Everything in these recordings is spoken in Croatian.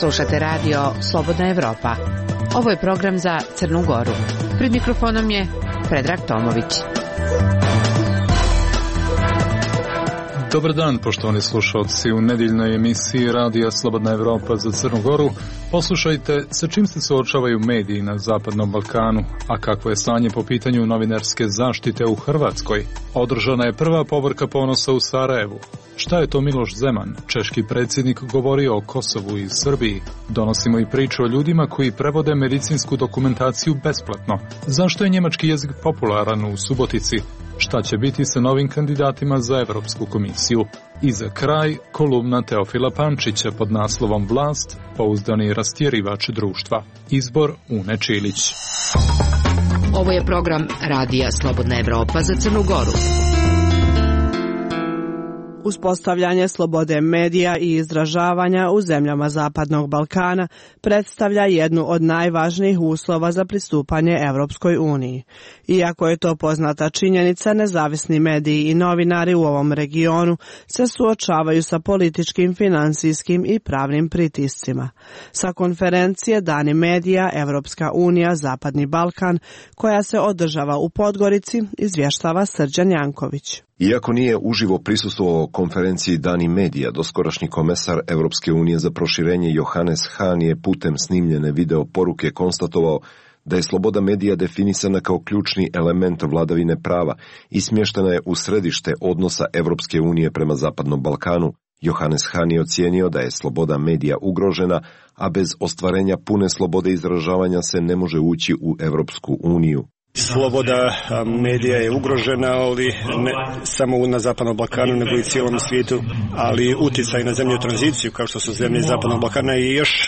Slušate radio Slobodna Evropa. Ovo je program za Crnu Goru. Pred mikrofonom je Predrag Tomović. Dobar dan, poštovani slušalci. U nedjeljnoj emisiji radija Slobodna Evropa za Crnu Goru poslušajte sa čim se suočavaju mediji na Zapadnom Balkanu, a kakvo je stanje po pitanju novinarske zaštite u Hrvatskoj. Održana je prva povorka ponosa u Sarajevu. Šta je to Miloš Zeman, češki predsjednik, govorio o Kosovu i Srbiji? Donosimo i priču o ljudima koji prevode medicinsku dokumentaciju besplatno. Zašto je njemački jezik popularan u Subotici? Šta će biti sa novim kandidatima za Evropsku komisiju? I za kraj, kolumna Teofila Pančića pod naslovom Vlast, pouzdani rastjerivač društva. Izbor Une Čilić. Ovo je program radija Slobodna Evropa za Crnu Goru. Uspostavljanje slobode medija i izražavanja u zemljama Zapadnog Balkana predstavlja jednu od najvažnijih uslova za pristupanje Evropskoj uniji. Iako je to poznata činjenica, nezavisni mediji i novinari u ovom regionu se suočavaju sa političkim, financijskim i pravnim pritiscima. Sa konferencije Dani medija Evropska unija Zapadni Balkan, koja se održava u Podgorici, izvještava Srđan Janković. Iako nije uživo prisustvovao konferenciji Dani medija, doskorašnji komesar Evropske unije za proširenje Johannes Hahn je putem snimljene video poruke konstatovao da je sloboda medija definisana kao ključni element vladavine prava i smještena je u središte odnosa Evropske unije prema Zapadnom Balkanu. Johannes Hahn je ocijenio da je sloboda medija ugrožena, a bez ostvarenja pune slobode izražavanja se ne može ući u Evropsku uniju. Sloboda medija je ugrožena, ali ne samo na Zapadnom Balkanu, nego i cijelom svijetu, ali utjecaj na zemlje u tranziciju, kao što su zemlje Zapadnog Balkana, je još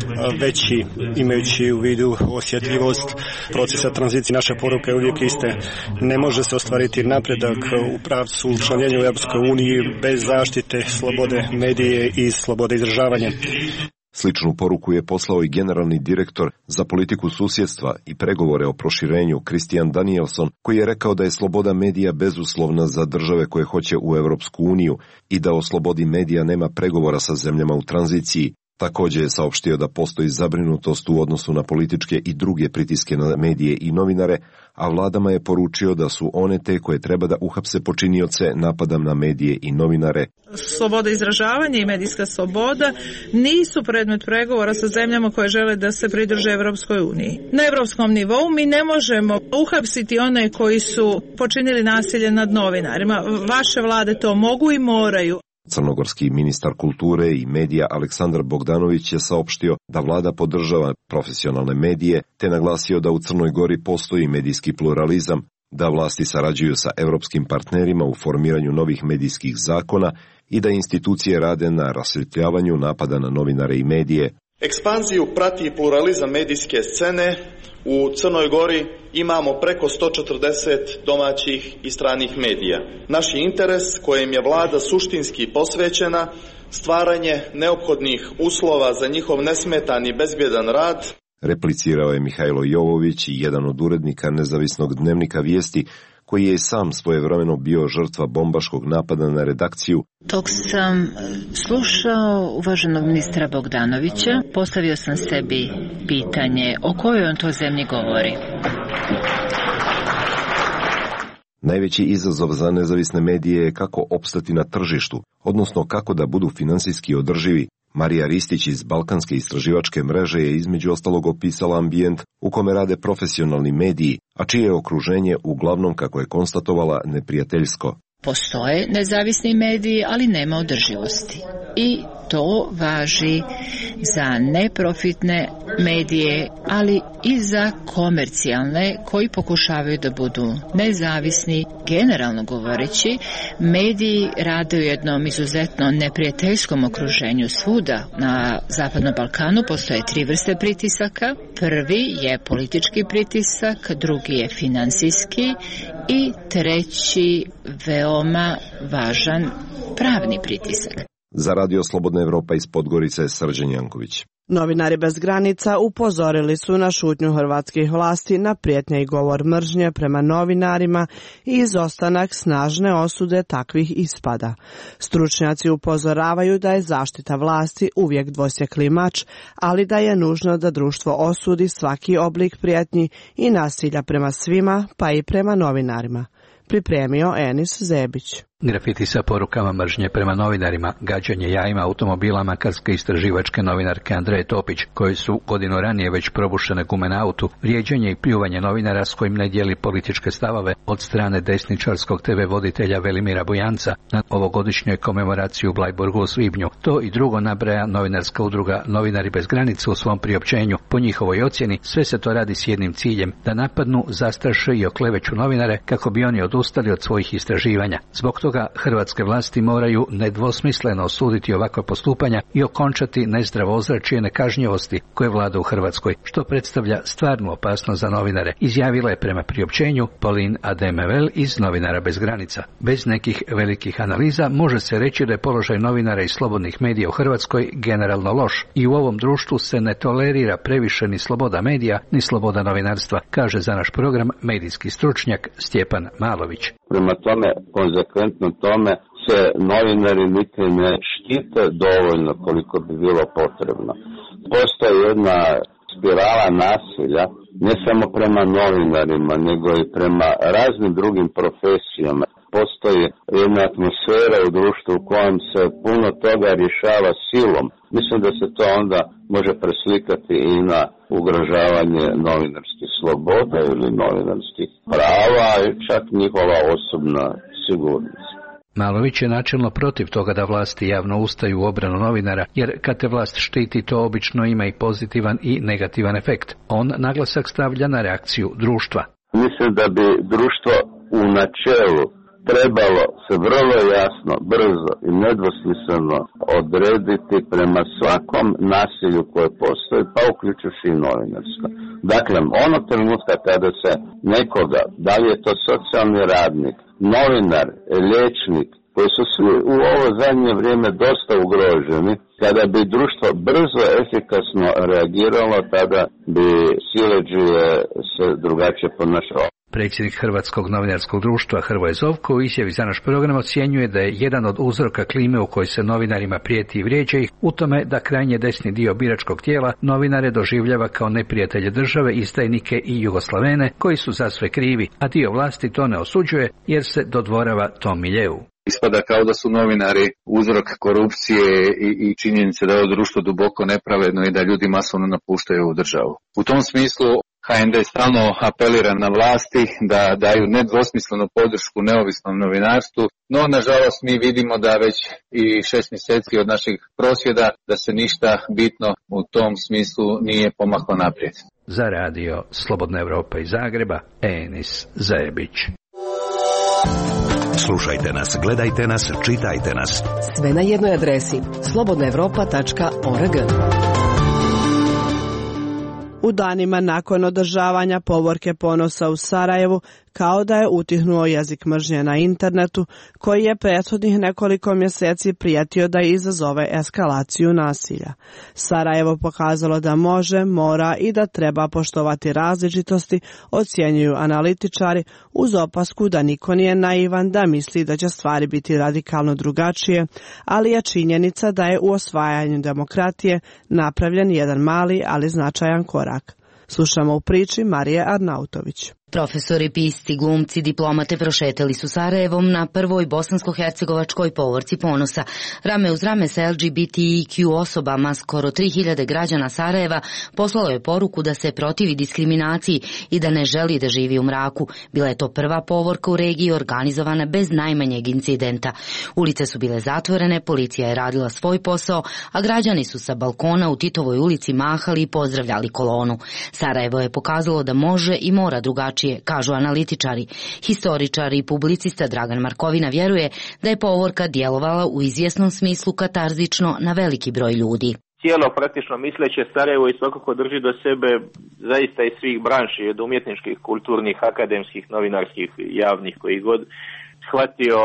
veći, imajući u vidu osjetljivost procesa tranzicije. Naša poruka je uvijek iste. Ne može se ostvariti napredak u pravcu učlanjenja u Europskoj uniji bez zaštite slobode medije i slobode izražavanja. Sličnu poruku je poslao i generalni direktor za politiku susjedstva i pregovore o proširenju Christian Danielson, koji je rekao da je sloboda medija bezuslovna za države koje hoće u Europsku uniju i da o slobodi medija nema pregovora sa zemljama u tranziciji. Također je saopštio da postoji zabrinutost u odnosu na političke i druge pritiske na medije i novinare, a vladama je poručio da su one te koje treba da uhapse počinioce napada na medije i novinare. Sloboda izražavanja i medijska sloboda nisu predmet pregovora sa zemljama koje žele da se pridruže Evropskoj uniji. Na evropskom nivou mi ne možemo uhapsiti one koji su počinili nasilje nad novinarima. Vaše vlade to mogu i moraju. Crnogorski ministar kulture i medija Aleksandar Bogdanović je saopštio da vlada podržava profesionalne medije, te naglasio da u Crnoj Gori postoji medijski pluralizam, da vlasti sarađuju sa europskim partnerima u formiranju novih medijskih zakona i da institucije rade na rasvjetljavanju napada na novinare i medije. Ekspanziju prati pluralizam medijske scene. U Crnoj Gori imamo preko 140 domaćih i stranih medija. Naš interes, kojem je vlada suštinski posvećena, stvaranje neophodnih uslova za njihov nesmetan i bezbjedan rad. Replicirao je Mihajlo Jovović, jedan od urednika nezavisnog dnevnika Vijesti, koji je sam svojevremeno bio žrtva bombaškog napada na redakciju. Dok sam slušao uvaženog ministra Bogdanovića, postavio sam sebi pitanje o kojoj on to zemlji govori. Najveći izazov za nezavisne medije je kako opstati na tržištu, odnosno kako da budu finansijski održivi. Marija Ristić iz Balkanske istraživačke mreže je između ostalog opisala ambijent u kome rade profesionalni mediji, a čije je okruženje uglavnom, kako je konstatovala, neprijateljsko. Postoje nezavisni mediji, ali nema održivosti. I to važi za neprofitne medije, ali i za komercijalne koji pokušavaju da budu nezavisni. Generalno govoreći, mediji rade u jednom izuzetno neprijateljskom okruženju svuda. Na Zapadnom Balkanu postoje 3 vrste pritisaka. Prvi je politički pritisak, drugi je finansijski i treći veoma važan pravni pritisak. Za Radio Slobodna Evropa iz Podgorice Srđan Janković. Novinari bez granica upozorili su na šutnju hrvatskih vlasti na prijetnje i govor mržnje prema novinarima i izostanak snažne osude takvih ispada. Stručnjaci upozoravaju da je zaštita vlasti uvijek dvosjekli mač, ali da je nužno da društvo osudi svaki oblik prijetnji i nasilja prema svima, pa i prema novinarima. Pripremio Enis Zebić. Grafiti sa porukama mržnje prema novinarima, gađanje jajima automobila makarske istraživačke novinarke Andreje Topić, koji su godinu ranije već probušene gume na autu, vrijeđanje i pljuvanje novinara s kojim ne dijeli političke stavove od strane desničarskog TV voditelja Velimira Bujanca na ovogodišnjoj komemoraciji u Blajburgu u svibnju. To i drugo nabraja novinarska udruga Novinari bez granica u svom priopćenju. Po njihovoj ocjeni sve se to radi s jednim ciljem, da napadnu, zastraše i okleveću novinare kako bi oni odustali od svojih istraživanja. Zbog toga hrvatske vlasti moraju nedvosmisleno osuditi ovakva postupanja i okončati nezdravo ozračje nekažnjivosti koje vlada u Hrvatskoj, što predstavlja stvarnu opasnost za novinare, izjavila je prema priopćenju Pauline Ademevel iz Novinara bez granica. Bez nekih velikih analiza može se reći da je položaj novinara i slobodnih medija u Hrvatskoj generalno loš i u ovom društvu se ne tolerira previše ni sloboda medija ni sloboda novinarstva, kaže za naš program medijski stručnjak Stjepan Malović. Prema tome, konzekventno tome se novinari niti ne štite dovoljno koliko bi bilo potrebno. Postoji jedna spirala nasilja, ne samo prema novinarima, nego i prema raznim drugim profesijama. Postoji jedna atmosfera u društvu u kojem se puno toga rješava silom. Mislim da se to onda može preslikati i na ugrožavanje novinarskih sloboda ili novinarskih prava i čak njihova osobna sigurnost. Malović je načelno protiv toga da vlasti javno ustaju u obranu novinara, jer kad te vlast štiti, to obično ima i pozitivan i negativan efekt. On naglasak stavlja na reakciju društva. Mislim da bi društvo u načelu trebalo se vrlo jasno, brzo i nedvosmisleno odrediti prema svakom nasilju koje postoji, pa uključujući i novinarsko. Dakle, onog trenutka kada se nekoga, da li je to socijalni radnik, novinar, liječnik, koji su svi u ovo zadnje vrijeme dosta ugroženi, kada bi društvo brzo, efikasno reagiralo, tada bi siledžije se drugačije ponašalo. Predsjednik Hrvatskog novinarskog društva Hrvoje Zovko u izjavi za naš program ocjenjuje da je jedan od uzroka klime u kojoj se novinarima prijeti i vrijeđa ih u tome da krajnje desni dio biračkog tijela novinare doživljava kao neprijatelje države, izdajnike i Jugoslavene koji su za sve krivi, a dio vlasti to ne osuđuje jer se dodvorava tom miljeu. Ispada kao da su novinari uzrok korupcije i činjenice da je ovo društvo duboko nepravedno i da ljudi masovno napuštaju ovu državu. U tom smislu HND stalno apelira na vlasti da daju nedvosmislenu podršku neovisnom novinarstvu, no nažalost mi vidimo da već i 6 mjeseci od naših prosvjeda da se ništa bitno u tom smislu nije pomaklo naprijed. Za radio Slobodna Evropa iz Zagreba, Enis Zebić. Slušajte nas, gledajte nas, čitajte nas. Sve na jednoj adresi slobodnaevropa.org. U danima nakon održavanja povorke ponosa u Sarajevu, kao da je utihnuo jezik mržnje na internetu, koji je prethodnih nekoliko mjeseci prijetio da izazove eskalaciju nasilja. Sarajevo pokazalo da može, mora i da treba poštovati različitosti, ocjenjuju analitičari, uz opasku da niko nije naivan da misli da će stvari biti radikalno drugačije, ali je činjenica da je u osvajanju demokratije napravljen jedan mali, ali značajan korak. Slušamo u priči Marije Arnautović. Profesori, pisci, glumci, diplomate prošetali su Sarajevom na prvoj bosansko-hercegovačkoj povorci ponosa. Rame uz rame sa LGBTIQ osobama, skoro 3000 građana Sarajeva poslalo je poruku da se protivi diskriminaciji i da ne želi da živi u mraku. Bila je to prva povorka u regiji organizovana bez najmanjeg incidenta. Ulice su bile zatvorene, policija je radila svoj posao, a građani su sa balkona u Titovoj ulici mahali i pozdravljali kolonu. Sarajevo je pokazalo da može i mora drugačije, kažu analitičari. Historičar i publicista Dragan Markovina vjeruje da je povorka djelovala u izvjesnom smislu katarzično na veliki broj ljudi. Cijelo praktično misleće Sarajevo i svakako drži do sebe zaista iz svih branši, od umjetničkih, kulturnih, akademskih, novinarskih, javnih, koji god shvatio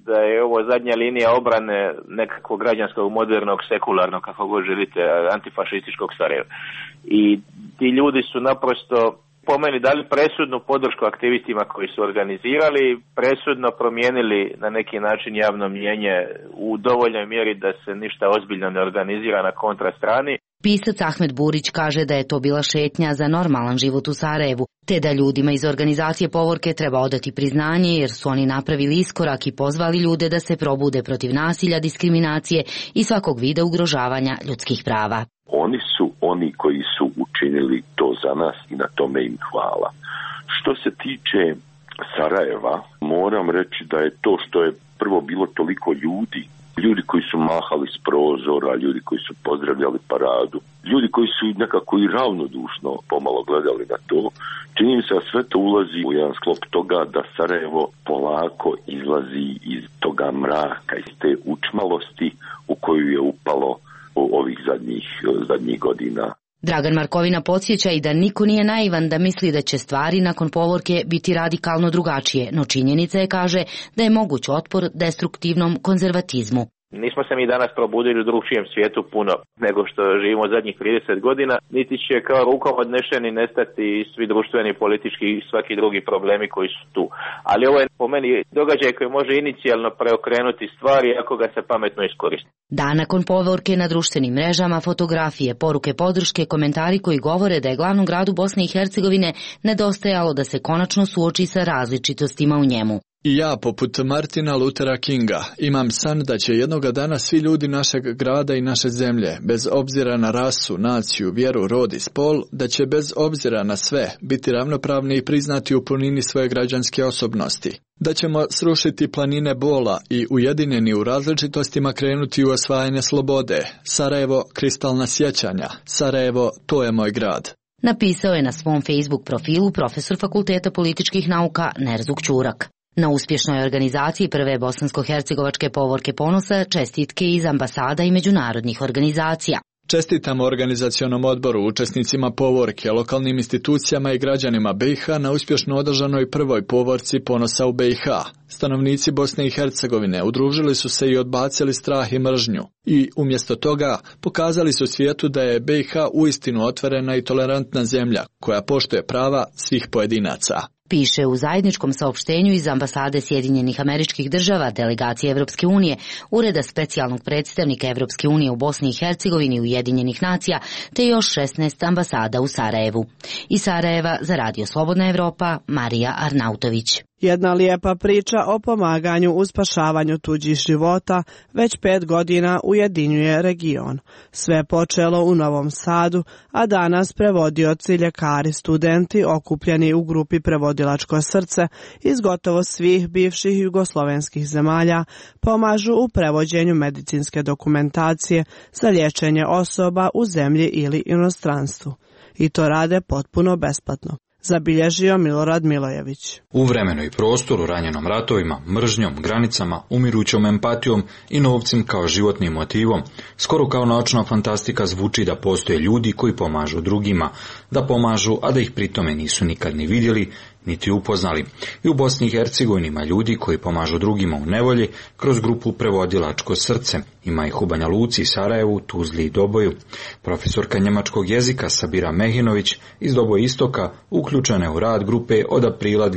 da je ovo zadnja linija obrane nekakvog građanskog, modernog, sekularnog, kako god želite, antifašističkog Sarajeva. I ti ljudi su naprosto po meni dali presudnu podršku aktivistima koji su organizirali, presudno promijenili na neki način javno mnijenje u dovoljnoj mjeri da se ništa ozbiljno ne organizira na kontrastrani. Pisac Ahmed Burić kaže da je to bila šetnja za normalan život u Sarajevu, te da ljudima iz organizacije Povorke treba odati priznanje jer su oni napravili iskorak i pozvali ljude da se probude protiv nasilja, diskriminacije i svakog vida ugrožavanja ljudskih prava. Oni su oni koji su učinili to za nas i na tome im hvala. Što se tiče Sarajeva, moram reći da je to što je prvo bilo toliko ljudi koji su mahali s prozora, ljudi koji su pozdravljali paradu, ljudi koji su nekako i ravnodušno pomalo gledali na to, čini mi se da sve to ulazi u jedan sklop toga da Sarajevo polako izlazi iz toga mraka, iz te učmalosti u koju je upalo ovih zadnjih godina. Dragan Markovina podsjeća i da niko nije naivan da misli da će stvari nakon Povorke biti radikalno drugačije, no činjenica je, kaže, da je moguć otpor destruktivnom konzervatizmu. Nismo se mi danas probudili u drugčijem svijetu puno nego što živimo zadnjih 30 godina, niti će kao rukom odnešeni nestati svi društveni, politički i svaki drugi problemi koji su tu. Ali ovo je po meni događaj koji može inicijalno preokrenuti stvari ako ga se pametno iskoristi. Dan nakon Povorke na društvenim mrežama fotografije, poruke podrške, komentari koji govore da je glavnom gradu Bosne i Hercegovine nedostajalo da se konačno suoči sa različitostima u njemu. I ja, poput Martina Luthera Kinga, imam san da će jednoga dana svi ljudi našeg grada i naše zemlje, bez obzira na rasu, naciju, vjeru, rod i spol, da će bez obzira na sve biti ravnopravni i priznati u punini svoje građanske osobnosti. Da ćemo srušiti planine bola i ujedinjeni u različitostima krenuti u osvajanje slobode. Sarajevo, kristalna sjećanja. Sarajevo, to je moj grad. Napisao je na svom Facebook profilu profesor Fakulteta političkih nauka Nerzuk Ćurak. Na uspješnoj organizaciji prve bosansko-hercegovačke Povorke ponosa čestitke iz ambasada i međunarodnih organizacija. Čestitamo organizacionom odboru, učesnicima Povorke, lokalnim institucijama i građanima BiH na uspješno održanoj prvoj Povorci ponosa u BiH. Stanovnici Bosne i Hercegovine udružili su se i odbacili strah i mržnju. I umjesto toga pokazali su svijetu da je BiH uistinu otvorena i tolerantna zemlja koja poštuje prava svih pojedinaca. Piše u zajedničkom saopštenju iz ambasade Sjedinjenih Američkih Država, delegacije Evropske unije, Ureda specijalnog predstavnika Evropske unije u Bosni i Hercegovini i Ujedinjenih nacija, te još 16 ambasada u Sarajevu. Iz Sarajeva za Radio Slobodna Evropa, Marija Arnautović. Jedna lijepa priča o pomaganju u spašavanju tuđih života već 5 godina ujedinjuje region. Sve počelo u Novom Sadu, a danas prevodioci, ljekari, studenti okupljeni u grupi Prevodilačko srce iz gotovo svih bivših jugoslovenskih zemalja pomažu u prevođenju medicinske dokumentacije za liječenje osoba u zemlji ili inostranstvu. I to rade potpuno besplatno. Zabilježio Milorad Milojević. U vremenu i prostoru ranjenom ratovima, mržnjom, granicama, umirućom empatijom i novcem kao životnim motivom, skoro kao naučna fantastika zvuči da postoje ljudi koji pomažu drugima, da pomažu, a da ih pritome nisu nikad ni vidjeli, niti upoznali. I u Bosni i Hercegovini ima ljudi koji pomažu drugima u nevolji kroz grupu Prevodilačko srce. Ima ih u Banja Luci, Sarajevu, Tuzli i Doboju. Profesorka njemačkog jezika Sabira Mehinović iz Doboje Istoka uključena je u rad grupe od aprila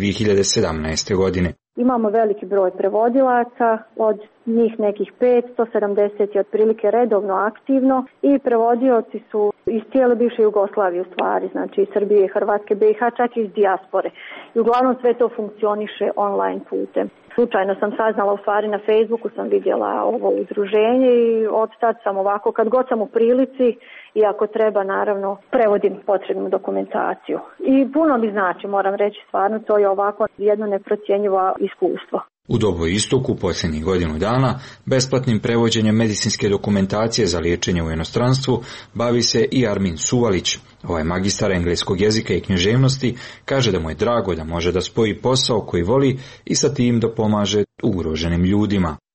2017. godine. Imamo veliki broj prevodilaca, od njih nekih 570 je otprilike redovno aktivno i prevodioci su iz cijele bivše Jugoslavije u stvari, znači iz Srbije, Hrvatske, BiH, čak i iz dijaspore. I uglavnom sve to funkcioniše online putem. Slučajno sam saznala, u stvari na Facebooku sam vidjela ovo udruženje i od tad sam ovako, kad god sam u prilici i ako treba, naravno, prevodim potrebnu dokumentaciju. I puno mi znači, moram reći, stvarno, to je ovako jedno neprocjenjivo iskustvo. U Doboju Istoku posljednjih godinu dana besplatnim prevođenjem medicinske dokumentacije za liječenje u inostranstvu bavi se i Armin Suvalić. Ovaj magistar engleskog jezika i književnosti kaže da mu je drago da može da spoji posao koji voli i sa tim da pomaže ugroženim ljudima.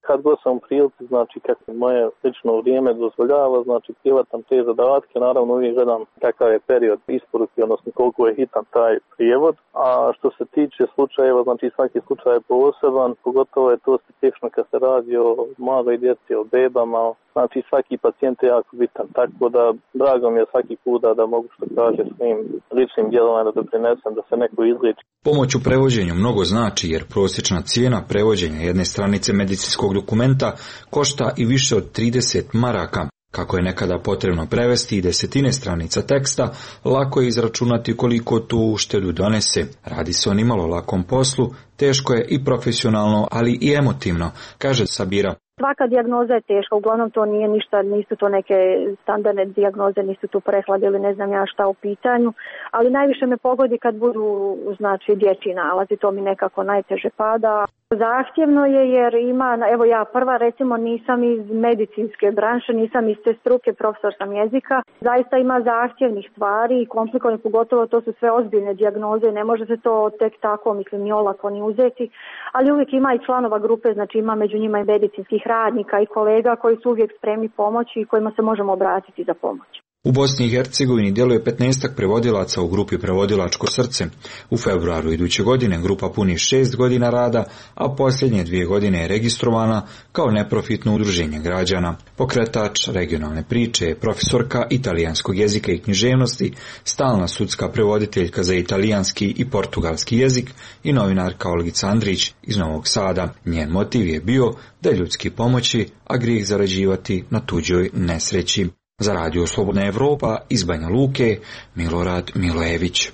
Kad god sam u prilici, znači kako moje lično vrijeme dozvoljava, znači privatam te zadatke, naravno uvijek gledam kakav je period isporuke, odnosno koliko je hitan taj prijevod, a što se tiče slučajeva, znači svaki slučaj je poseban, pogotovo je to specifično kad se radi o maloj djeci, o bebama, znači svaki pacijent je jako bitan, tako da drago mi je svaki put da mogu što kaže svojim ličnim djelovanjem da doprinesem da se neko izliči. Pomoć u prevođenju mnogo znači jer prosječna cijena prevođenja jedne stranice medicinskog dokumenta košta i više od 30 maraka. Kako je nekada potrebno prevesti i desetine stranica teksta, lako je izračunati koliko tu uštedu donese. Radi se o nimalo lakom poslu, teško je i profesionalno, ali i emotivno, kaže Sabira. Svaka dijagnoza je teška, uglavnom to nije ništa, nisu to neke standardne dijagnoze, nisu tu prehlad ili ne znam ja šta u pitanju, ali najviše me pogodi kad budu znači dječji nalazi, to mi nekako najteže pada. Zahtjevno je jer ima, evo ja prva recimo nisam iz medicinske branše, nisam iz te struke, profesor sam jezika, zaista ima zahtjevnih stvari i komplikovane, pogotovo to su sve ozbiljne dijagnoze, ne može se to tek tako, mislim, ni olako ni uzeti, ali uvijek ima i članova grupe, znači ima među njima i medicinskih radnika i kolega koji su uvijek spremni pomoći i kojima se možemo obratiti za pomoć. U Bosni i Hercegovini djeluje 15 prevodilaca u grupi Prevodilačko srce. U februaru iduće godine grupa puni 6 godina rada, a posljednje 2 godine je registrovana kao neprofitno udruženje građana. Pokretač regionalne priče je profesorka italijanskog jezika i književnosti, stalna sudska prevoditeljka za italijanski i portugalski jezik i novinarka Olgica Andrić iz Novog Sada. Njen motiv je bio da je ljudski pomoći, a grijeh zarađivati na tuđoj nesreći. Za Radio Slobodna Evropa iz Banja Luke, Milorad Milojević.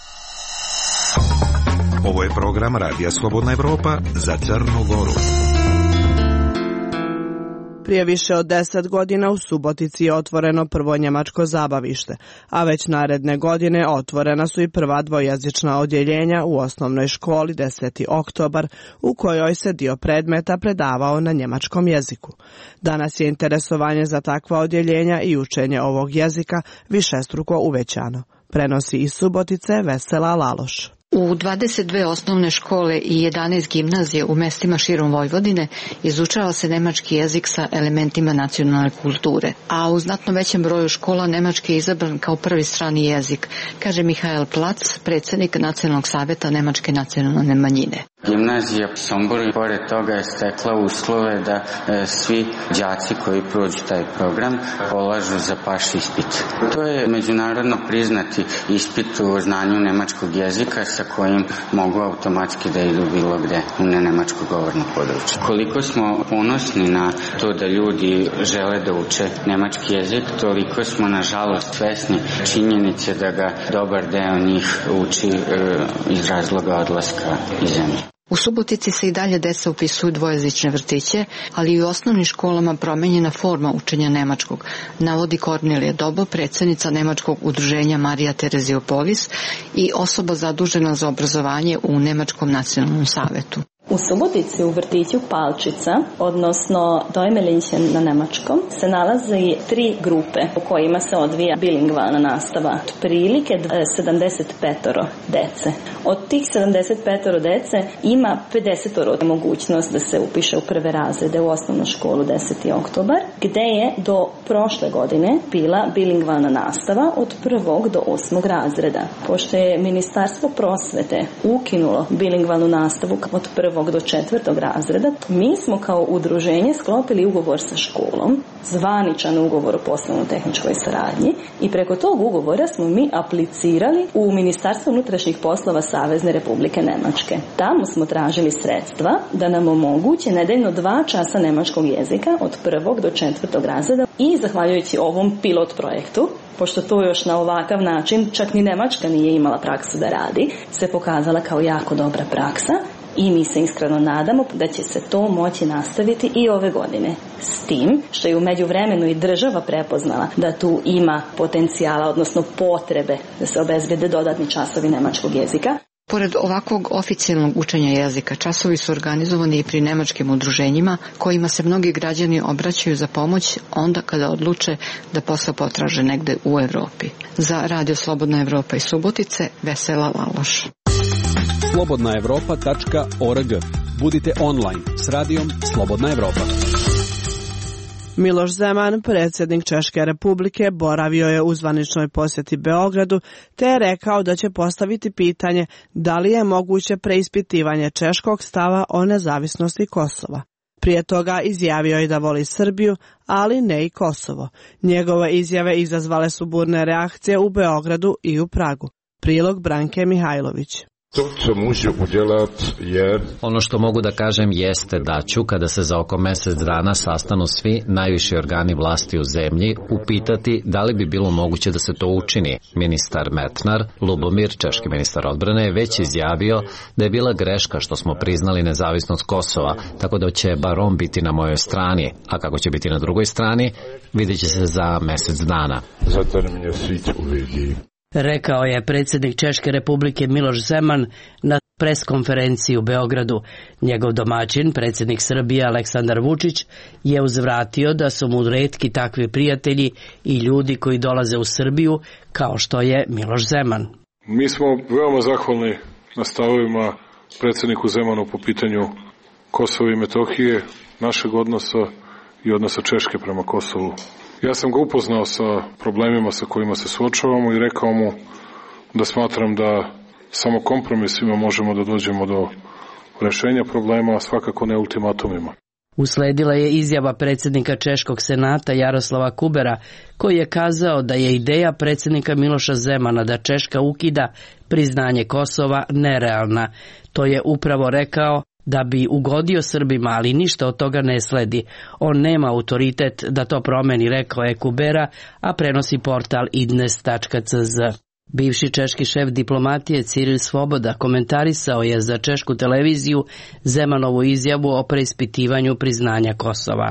Ovo je program Radija Slobodna Evropa za Crnu Goru. Prije više od 10 godina u Subotici je otvoreno prvo njemačko zabavište, a već naredne godine otvorena su i prva dvojezična odjeljenja u osnovnoj školi 10. oktobar, u kojoj se dio predmeta predavao na njemačkom jeziku. Danas je interesovanje za takva odjeljenja i učenje ovog jezika višestruko uvećano. Prenosi iz Subotice Vesela Laloš. U 22 osnovne škole i 11 gimnazije u mestima širom Vojvodine izučava se nemački jezik sa elementima nacionalne kulture, a u znatno većem broju škola nemački je izabran kao prvi strani jezik, kaže Mihael Plac, predsjednik Nacionalnog savjeta nemačke nacionalne manjine. Gimnazija Sombor pored toga je stekla uslove da svi đaci koji prođu taj program polažu za paš ispit. To je međunarodno priznati ispit u znanju nemačkog jezika sa kojim mogu automatski da idu bilo gde u nenemačko govorno područje. Koliko smo ponosni na to da ljudi žele da uče nemački jezik, toliko smo nažalost svesni činjenice da ga dobar deo njih uči iz razloga odlaska iz zemlje. U Subotici se i dalje deca upisuju dvojezične vrtiće, ali i u osnovnim školama promenjena forma učenja nemačkog, navodi Kornelija Dobo, predsjednica nemačkog udruženja Marija Tereziopolis i osoba zadužena za obrazovanje u Nemačkom nacionalnom savetu. U Subotici u vrtiću Palčica, odnosno Dojmelinchen na nemačkom, se nalaze 3 grupe u kojima se odvija bilingvalna nastava. Otprilike 75 dece. Od tih 75 dece ima 50 mogućnost da se upiše u prve razrede u osnovnu školu 10. oktobar, gde je do prošle godine bila bilingvalna nastava od 1. do 8. razreda. Pošto je Ministarstvo prosvete ukinulo bilingvalnu nastavu od 1. do 4. razreda, mi smo kao udruženje sklopili ugovor sa školom, zvaničan ugovor o poslovno-tehničkoj saradnji, i preko tog ugovora smo mi aplicirali u Ministarstvo unutrašnjih poslova Savezne Republike Nemačke. Tamo smo tražili sredstva da nam omoguće nedeljno 2 časa nemačkog jezika od 1. do 4. razreda i zahvaljujući ovom pilot projektu, pošto to još na ovakav način čak ni Nemačka nije imala praksu da radi, se pokazala kao jako dobra praksa. I mi se iskreno nadamo da će se to moći nastaviti i ove godine. S tim što je u međuvremenu i država prepoznala da tu ima potencijala, odnosno potrebe da se obezbede dodatni časovi nemačkog jezika. Pored ovakvog oficijalnog učenja jezika, časovi su organizovani i pri nemačkim udruženjima kojima se mnogi građani obraćaju za pomoć onda kada odluče da posao potraže negde u Evropi. Za Radio Slobodna Evropa iz Subotice, Vesela Laloš. slobodnaevropa.org. Budite online s radijom Slobodna Evropa. Miloš Zeman, predsjednik Češke republike, boravio je u zvaničnoj posjeti Beogradu, te je rekao da će postaviti pitanje da li je moguće preispitivanje češkog stava o nezavisnosti Kosova. Prije toga izjavio je da voli Srbiju, ali ne i Kosovo. Njegove izjave izazvale su burne reakcije u Beogradu i u Pragu. Prilog Branke Mihajlović. Ono što mogu da kažem jeste da ću, kada se za oko mjesec dana sastanu svi najviši organi vlasti u zemlji, upitati da li bi bilo moguće da se to učini. Ministar Metnar, Lubomir, češki ministar odbrane, je već izjavio da je bila greška što smo priznali nezavisnost Kosova, tako da će bar on biti na mojoj strani, a kako će biti na drugoj strani, vidjet će se za mjesec dana. Rekao je predsjednik Češke republike Miloš Zeman na preskonferenciji u Beogradu. Njegov domaćin, predsjednik Srbije Aleksandar Vučić, je uzvratio da su mu retki takvi prijatelji i ljudi koji dolaze u Srbiju, kao što je Miloš Zeman. Mi smo veoma zahvalni na stavovima predsjedniku Zemanu po pitanju Kosova i Metohije, našeg odnosa i odnosa Češke prema Kosovu. Ja sam ga upoznao sa problemima sa kojima se suočavamo i rekao mu da smatram da samo kompromisima možemo da dođemo do rešenja problema, a svakako ne ultimatumima. Usledila je izjava predsjednika Češkog senata Jaroslava Kubera, koji je kazao da je ideja predsjednika Miloša Zemana da Češka ukida priznanje Kosova nerealna. To je upravo rekao da bi ugodio Srbima, ali ništa od toga ne sledi. On nema autoritet da to promeni, rekao je Kubera, a prenosi portal idnes.cz. Bivši češki šef diplomatije Ciril Svoboda komentarisao je za češku televiziju Zemanovu izjavu o preispitivanju priznanja Kosova.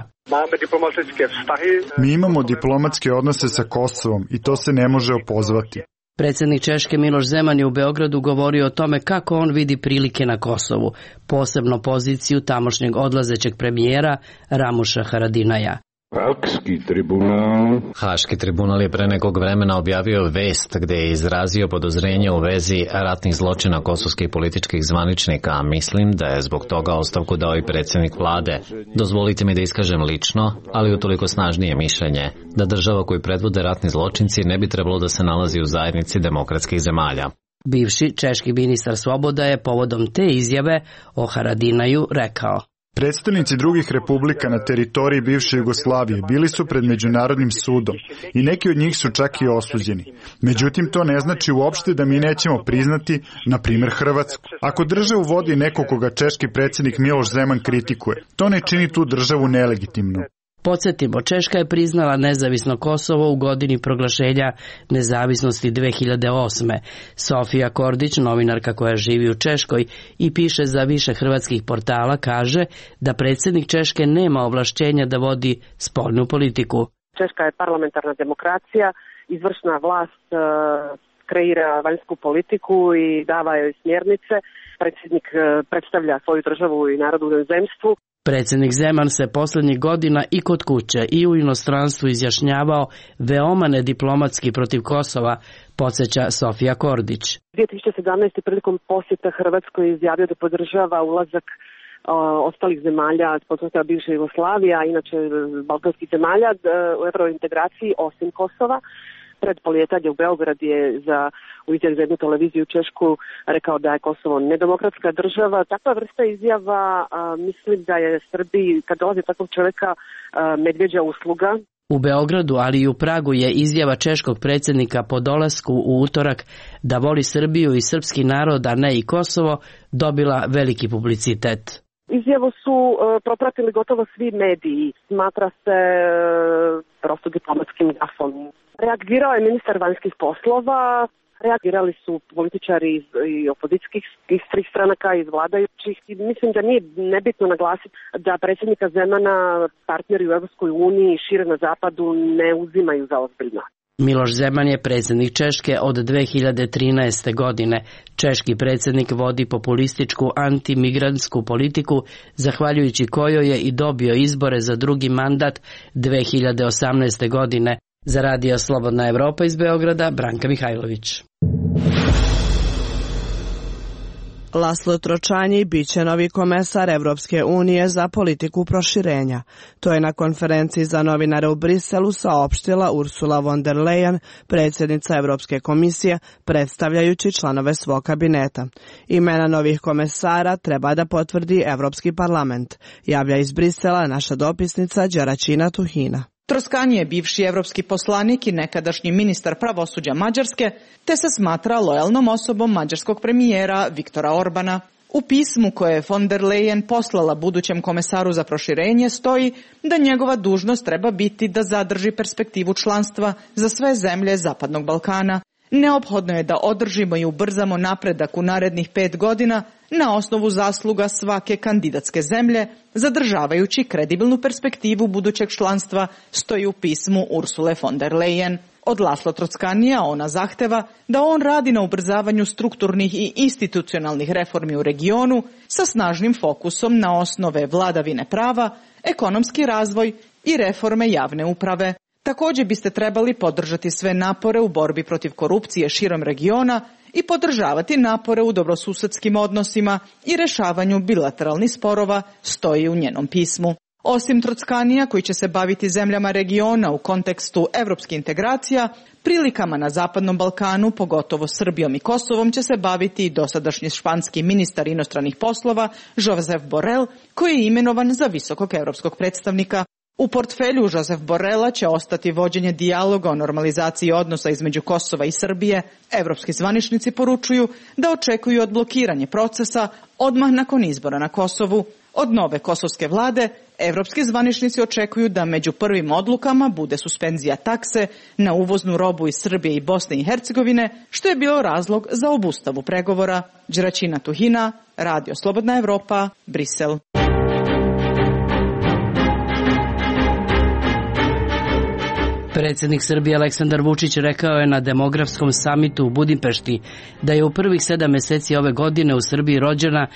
Mi imamo diplomatske odnose sa Kosovom i to se ne može opozvati. Predsjednik Češke Miloš Zeman je u Beogradu govorio o tome kako on vidi prilike na Kosovu, posebno poziciju tamošnjeg odlazećeg premijera Ramuša Haradinaja. Haški tribunal je pre nekog vremena objavio vest gde je izrazio podozrenje u vezi ratnih zločina kosovskih političkih zvaničnika, a mislim da je zbog toga ostavku dao i predsjednik vlade. Dozvolite mi da iskažem lično, ali utoliko snažnije mišljenje, da država koju predvode ratni zločinci ne bi trebalo da se nalazi u zajednici demokratskih zemalja. Bivši češki ministar Svoboda je povodom te izjave o Haradinaju rekao: Predstavnici drugih republika na teritoriji bivše Jugoslavije bili su pred Međunarodnim sudom i neki od njih su čak i osuđeni. Međutim, to ne znači uopšte da mi nećemo priznati, na primjer, Hrvatsku. Ako državu vodi neko koga češki predsjednik Miloš Zeman kritikuje, to ne čini tu državu nelegitimnu. Podsjetimo, Češka je priznala nezavisno Kosovo u godini proglašenja nezavisnosti 2008. Sofija Kordić, novinarka koja živi u Češkoj i piše za više hrvatskih portala, kaže da predsjednik Češke nema ovlašćenja da vodi spoljnu politiku. Češka je parlamentarna demokracija, izvršna vlast kreira vanjsku politiku i dava joj smjernice. Predsjednik predstavlja svoju državu i narod u inozemstvu. Predsjednik Zeman se posljednjih godina i kod kuće i u inostranstvu izjašnjavao veoma nediplomatski protiv Kosova, podsjeća Sofija Kordić. 2017. prilikom posjeta Hrvatskoj izjavio da podržava ulazak ostalih zemalja s područja bivše Jugoslavije, a inače balkanskih zemalja u eurointegraciji osim Kosova. Pred polijetanje u Beograd je u izjavi za jednu televiziju Češku rekao da je Kosovo nedemokratska država. Takva vrsta izjava mislim da je Srbiji, kad dolazi takvog čovjeka, medvjeđa usluga. U Beogradu, ali i u Pragu je izjava češkog predsjednika po dolasku u utorak da voli Srbiju i srpski narod, a ne i Kosovo, dobila veliki publicitet. Izjavu su propratili gotovo svi mediji. Smatra se prosto diplomatskim gafom. Reagirao je ministar vanjskih poslova, reagirali su političari i opozicijskih svih stranaka iz vladajućih. Mislim da nije nebitno naglasiti da predsjednika Zemana partneri u Europskoj uniji i šire na zapadu ne uzimaju za ozbiljno. Miloš Zeman je predsjednik Češke od 2013. godine. Češki predsjednik vodi populističku antimigrantsku politiku, zahvaljujući kojoj je i dobio izbore za drugi mandat 2018. godine. Za Radio Slobodna Evropa iz Beograda, Branka Mihajlović. Laslo Tročanji biće novi komesar Evropske unije za politiku proširenja. To je na konferenciji za novinare u Briselu saopštila Ursula von der Leyen, predsjednica Evropske komisije, predstavljajući članove svog kabineta. Imena novih komesara treba da potvrdi Evropski parlament, javlja iz Brisela naša dopisnica Đeračina Tuhina. Troskanje je bivši evropski poslanik i nekadašnji ministar pravosuđa Mađarske, te se smatra lojalnom osobom mađarskog premijera Viktora Orbana. U pismu koje je von der Leyen poslala budućem komesaru za proširenje stoji da njegova dužnost treba biti da zadrži perspektivu članstva za sve zemlje Zapadnog Balkana. Neophodno je da održimo i ubrzamo napredak u narednih 5 godina na osnovu zasluga svake kandidatske zemlje, zadržavajući kredibilnu perspektivu budućeg članstva, stoji u pismu Ursule von der Leyen. Od Lasla Trockanija ona zahteva da on radi na ubrzavanju strukturnih i institucionalnih reformi u regionu sa snažnim fokusom na osnove vladavine prava, ekonomski razvoj i reforme javne uprave. Također biste trebali podržati sve napore u borbi protiv korupcije širom regiona i podržavati napore u dobrosusedskim odnosima i rešavanju bilateralnih sporova, stoji u njenom pismu. Osim Trockanija, koji će se baviti zemljama regiona u kontekstu evropskih integracija, prilikama na Zapadnom Balkanu, pogotovo Srbijom i Kosovom, će se baviti i dosadašnji španski ministar inostranih poslova Josep Borrell, koji je imenovan za visokog evropskog predstavnika. U portfelju Josep Borrella će ostati vođenje dijaloga o normalizaciji odnosa između Kosova i Srbije. Evropski zvaničnici poručuju da očekuju odblokiranje procesa odmah nakon izbora na Kosovu. Od nove kosovske vlade, evropski zvaničnici očekuju da među prvim odlukama bude suspenzija takse na uvoznu robu iz Srbije i Bosne i Hercegovine, što je bio razlog za obustavu pregovora. Đeračina Tuhina, Radio Slobodna Evropa, Brisel. Predsjednik Srbije Aleksandar Vučić rekao je na demografskom samitu u Budimpešti da je u prvih 7 meseci ove godine u Srbiji rođena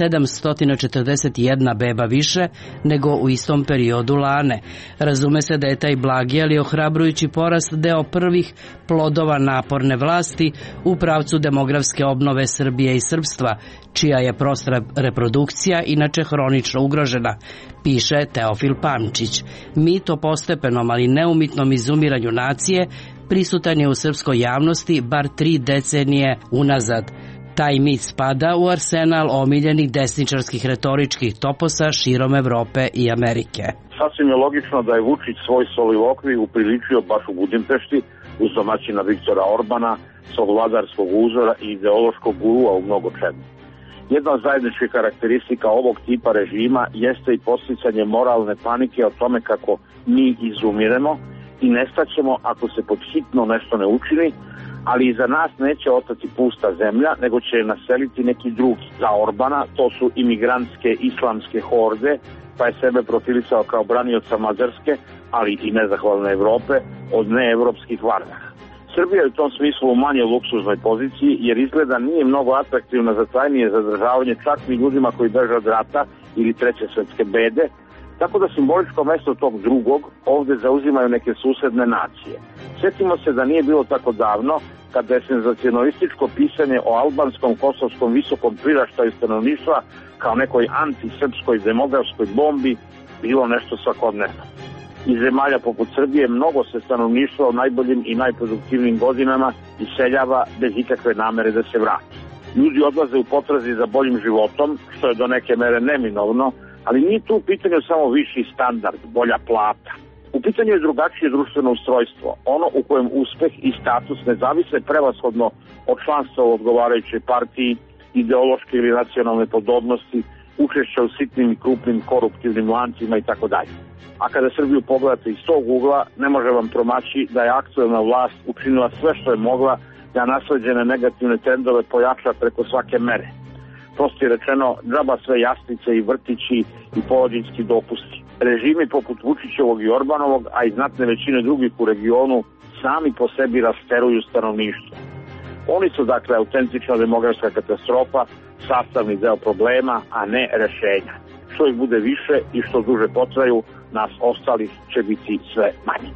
741 beba više nego u istom periodu lane. Razume se da je taj blagi, ali ohrabrujući porast deo prvih plodova naporne vlasti u pravcu demografske obnove Srbije i srpstva, čija je prosta reprodukcija inače hronično ugrožena, piše Teofil Pančić. Mit o postepenom, ali neumitnom izumiranju nacije prisutan je u srpskoj javnosti bar 3 decenije unazad. Taj mit spada u arsenal omiljenih desničarskih retoričkih toposa širom Evrope i Amerike. Sasvim je logično da je Vučić svoj solilokvi upriličio baš u Budimpešti uz domaćina Viktora Orbana, svog vladarskog uzora i ideološkog gurua u mnogo čemu. Jedna od zajedničkih karakteristika ovog tipa režima jeste i posticanje moralne panike o tome kako mi izumiremo i nestaćemo ako se pod hitno nešto ne učini, ali iza nas neće ostati pusta zemlja, nego će je naseliti neki drugi. Za Orbana to su imigrantske islamske horde, pa je sebe profilisao kao branioca Mađarske, ali i nezahvalne Evrope od neevropskih vardaha. Srbija je u tom smislu u manje luksuznoj poziciji, jer izgleda nije mnogo atraktivna za trajnije zadržavanje čak i ljudima koji beže od rata ili treće svetske bede, tako da simboličko mesto tog drugog ovde zauzimaju neke susedne nacije. Sjetimo se da nije bilo tako davno kada je senzacionalističko pisanje o albanskom kosovskom visokom priraštaju stanovništva kao nekoj antisrpskoj demografskoj bombi bilo nešto svakodnevno. Iz zemalja poput Srbije mnogo se stanovništva u najboljim i najproduktivnim godinama iseljava bez ikakve namere da se vrati. Ljudi odlaze u potrazi za boljim životom, što je do neke mere neminovno, ali nije tu u pitanju samo viši standard, bolja plata. U pitanju je drugačije društveno ustrojstvo, ono u kojem uspeh i status ne zavise prevashodno od članstva u odgovarajućoj partiji, ideološke ili nacionalne podobnosti, učešća u sitnim i krupnim koruptivnim lancima itd. A kada Srbiju pogledate iz tog ugla, ne može vam promaći da je aktuelna vlast učinila sve što je mogla da nasleđene negativne trendove pojača preko svake mere. Prosto rečeno, džaba sve jasnice i vrtići i porodiljski dopusti. Režimi poput Vučićevog i Orbanovog, a i znatne većine drugih u regionu, sami po sebi rasteruju stanovništvo. Oni su dakle autentična demografska katastrofa, sastavni deo problema, a ne rešenja. Što ih bude više i što duže potraju, nas ostalih će biti sve manje.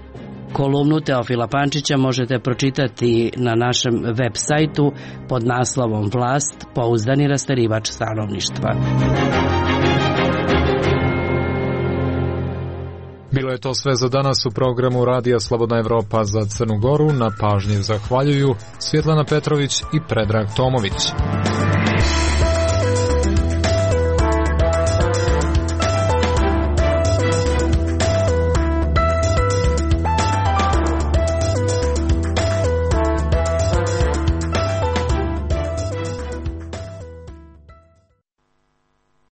Kolumnu Teofila Pančića možete pročitati na našem web sajtu pod naslovom Vlast, pouzdani rasterivač stanovništva. Bilo je to sve za danas u programu Radija Slobodna Evropa za Crnu Goru. Na pažnji zahvaljuju Svjetlana Petrović i Predrag Tomović.